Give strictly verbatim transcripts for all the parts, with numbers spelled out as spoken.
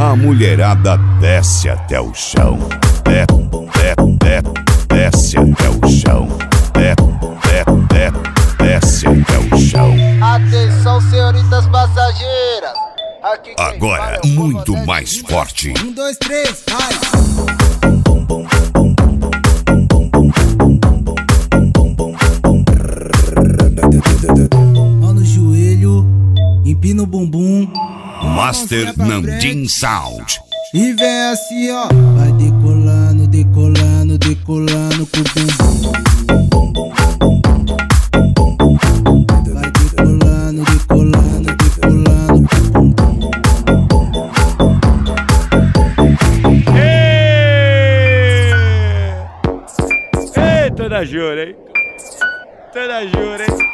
A mulherada desce até o chão. Desce, desce, desce até o chão. Desce, desce, desce até o chão. Atenção, senhoritas passageiras. Aqui agora muito mais forte. Um, dois, três, vai! Mão no joelho, empina o bumbum. Master Nandin Sound. E vem assim, ó. Vai decolando, decolando, decolando com o bumbum. Vai decolando, decolando, decolando com o bumbum. Ei, toda jura, hein? Toda jura, hein?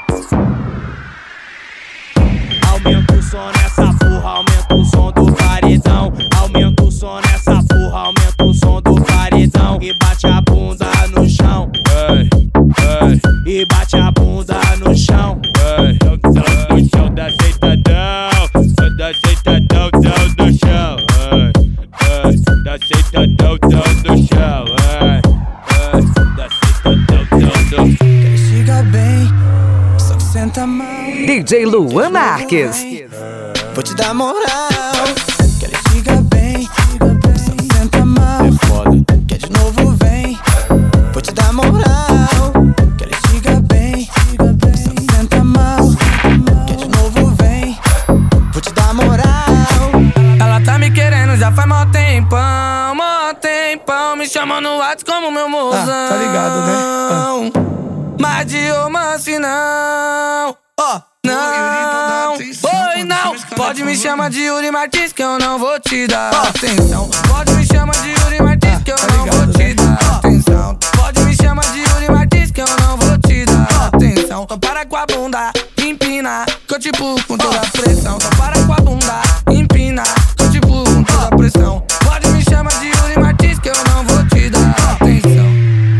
Aumenta o som nessa porra, aumenta o som do paredão. Aumenta o som nessa porra, aumenta o som do paredão. E bate a bunda no chão, ei, ei. E bate a bunda no chão, ei. No chão da aceitadão, da aceitadão, dão do chão, ei, ei. Da aceitadão, dão do chão, ei, ei. Da aceitadão, dão do chão. Chega bem, só que senta mal. D J Luan Marques. Vou te dar moral. Que ele chega bem, só que senta mal. É foda. Quer de novo, vem. Vou te dar moral. Que ele chega bem, só que senta mal. Quer de novo, vem. Vou te dar moral. Ela tá me querendo já faz mó tempão, mó tempão. Me chama no WhatsApp como meu mozão. Ah, tá ligado, né? Ah. Mas de romance não. Ó, oh, não, oi não. Pode me chamar de Yuri Martins que eu não vou te dar atenção. Pode me chamar de Yuri Martins que eu não vou te dar atenção. Pode me chamar de Yuri Martins que eu não vou te dar atenção. Então para com a bunda, empina, que eu te pulo com toda a pressão. Então para com a bunda, empina, que eu te pulo com toda a pressão. Pode me chamar de Yuri Martins que eu não vou te dar atenção.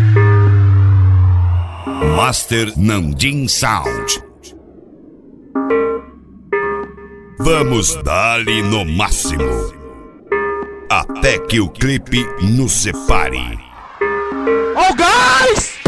Master Nandin Sound. Vamos dar-lhe no máximo, até que o clipe nos separe. Ó o gás!